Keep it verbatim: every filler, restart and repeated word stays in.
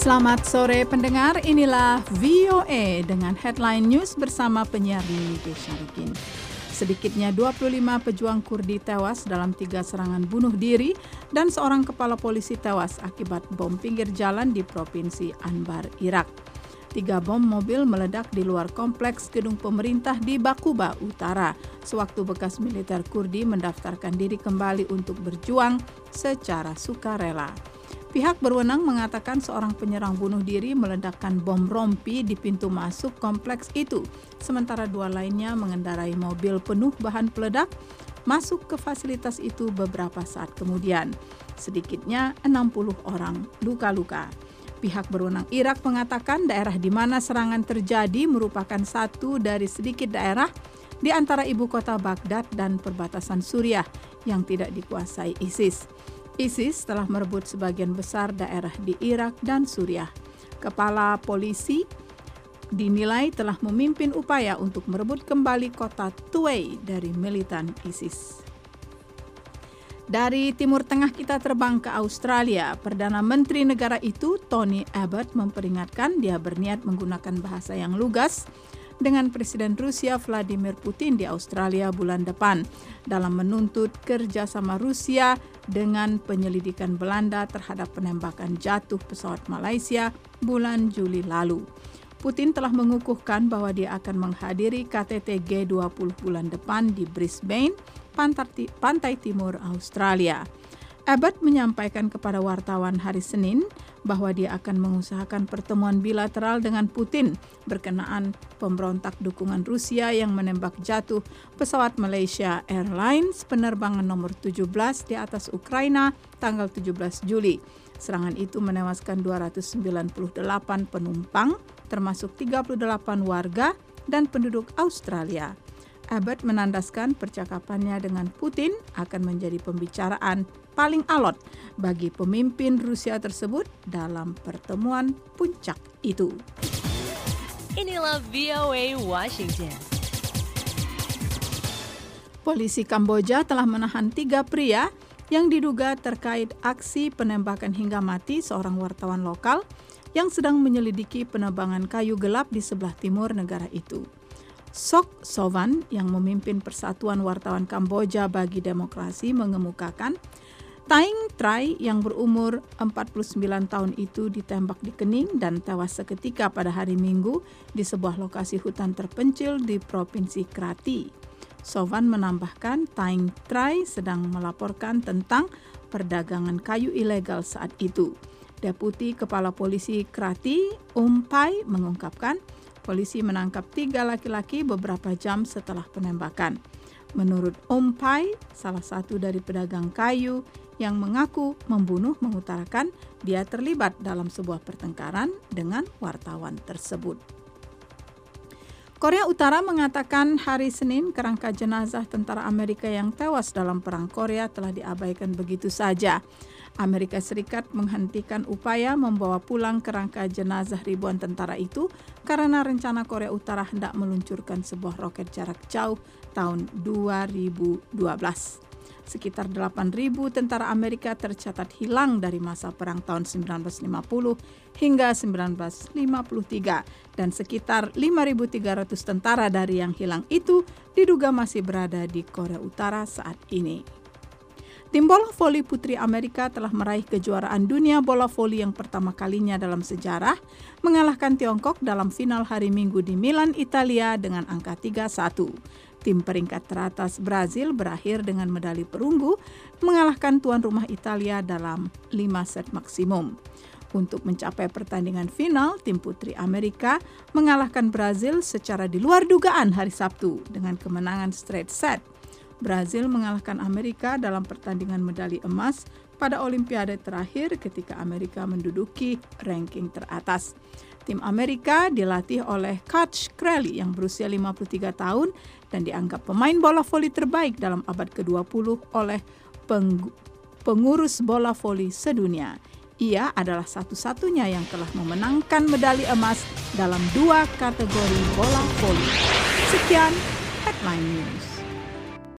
Selamat sore pendengar, inilah V O A dengan headline news bersama penyiar Lili Syarikin. Sedikitnya dua puluh lima pejuang Kurdi tewas dalam tiga serangan bunuh diri dan seorang kepala polisi tewas akibat bom pinggir jalan di Provinsi Anbar, Irak. Tiga bom mobil meledak di luar kompleks gedung pemerintah di Bakuba Utara sewaktu bekas militer Kurdi mendaftarkan diri kembali untuk berjuang secara sukarela. Pihak berwenang mengatakan seorang penyerang bunuh diri meledakkan bom rompi di pintu masuk kompleks itu, sementara dua lainnya mengendarai mobil penuh bahan peledak masuk ke fasilitas itu beberapa saat kemudian. Sedikitnya enam puluh orang luka-luka. Pihak berwenang Irak mengatakan daerah di mana serangan terjadi merupakan satu dari sedikit daerah di antara ibu kota Baghdad dan perbatasan Suriah yang tidak dikuasai ISIS. ISIS telah merebut sebagian besar daerah di Irak dan Suriah. Kepala polisi dinilai telah memimpin upaya untuk merebut kembali kota Tuwai dari militan ISIS. Dari Timur Tengah kita terbang ke Australia. Perdana Menteri negara itu, Tony Abbott, memperingatkan dia berniat menggunakan bahasa yang lugas dengan Presiden Rusia Vladimir Putin di Australia bulan depan dalam menuntut kerjasama Rusia dengan penyelidikan Belanda terhadap penembakan jatuh pesawat Malaysia bulan Juli lalu. Putin telah mengukuhkan bahwa dia akan menghadiri K T T G dua puluh bulan depan di Brisbane, pantai timur Australia. Abbott menyampaikan kepada wartawan hari Senin bahwa dia akan mengusahakan pertemuan bilateral dengan Putin berkenaan pemberontak dukungan Rusia yang menembak jatuh pesawat Malaysia Airlines penerbangan nomor tujuh belas di atas Ukraina tanggal tujuh belas Juli. Serangan itu menewaskan dua ratus sembilan puluh delapan penumpang, termasuk tiga puluh delapan warga dan penduduk Australia. Abbott menandaskan percakapannya dengan Putin akan menjadi pembicaraan paling alot bagi pemimpin Rusia tersebut dalam pertemuan puncak itu. Inilah V O A Washington. Polisi Kamboja telah menahan tiga pria yang diduga terkait aksi penembakan hingga mati seorang wartawan lokal yang sedang menyelidiki penebangan kayu gelap di sebelah timur negara itu. Sok Sovan yang memimpin Persatuan Wartawan Kamboja bagi Demokrasi mengemukakan Taing Trai yang berumur empat puluh sembilan tahun itu ditembak di kening dan tewas seketika pada hari Minggu di sebuah lokasi hutan terpencil di Provinsi Krati. Sovan menambahkan Taing Trai sedang melaporkan tentang perdagangan kayu ilegal saat itu. Deputi Kepala Polisi Krati, Umpai, mengungkapkan polisi menangkap tiga laki-laki beberapa jam setelah penembakan. Menurut Umpai, salah satu dari pedagang kayu yang mengaku membunuh mengutarakan dia terlibat dalam sebuah pertengkaran dengan wartawan tersebut. Korea Utara mengatakan hari Senin kerangka jenazah tentara Amerika yang tewas dalam Perang Korea telah diabaikan begitu saja. Amerika Serikat menghentikan upaya membawa pulang kerangka jenazah ribuan tentara itu karena rencana Korea Utara hendak meluncurkan sebuah roket jarak jauh tahun dua ribu dua belas. Sekitar delapan ribu tentara Amerika tercatat hilang dari masa perang tahun sembilan belas lima puluh hingga sembilan belas lima puluh tiga dan sekitar lima ribu tiga ratus tentara dari yang hilang itu diduga masih berada di Korea Utara saat ini. Tim bola voli putri Amerika telah meraih kejuaraan dunia bola voli yang pertama kalinya dalam sejarah, mengalahkan Tiongkok dalam final hari Minggu di Milan, Italia dengan angka tiga satu. Tim peringkat teratas Brazil berakhir dengan medali perunggu, mengalahkan tuan rumah Italia dalam lima set maksimum. Untuk mencapai pertandingan final, tim putri Amerika mengalahkan Brazil secara di luar dugaan hari Sabtu dengan kemenangan straight set. Brazil mengalahkan Amerika dalam pertandingan medali emas pada Olimpiade terakhir ketika Amerika menduduki ranking teratas. Tim Amerika dilatih oleh Coach Crowley yang berusia lima puluh tiga tahun dan dianggap pemain bola voli terbaik dalam abad ke dua puluh oleh peng- pengurus bola voli sedunia. Ia adalah satu-satunya yang telah memenangkan medali emas dalam dua kategori bola voli. Sekian Headline News.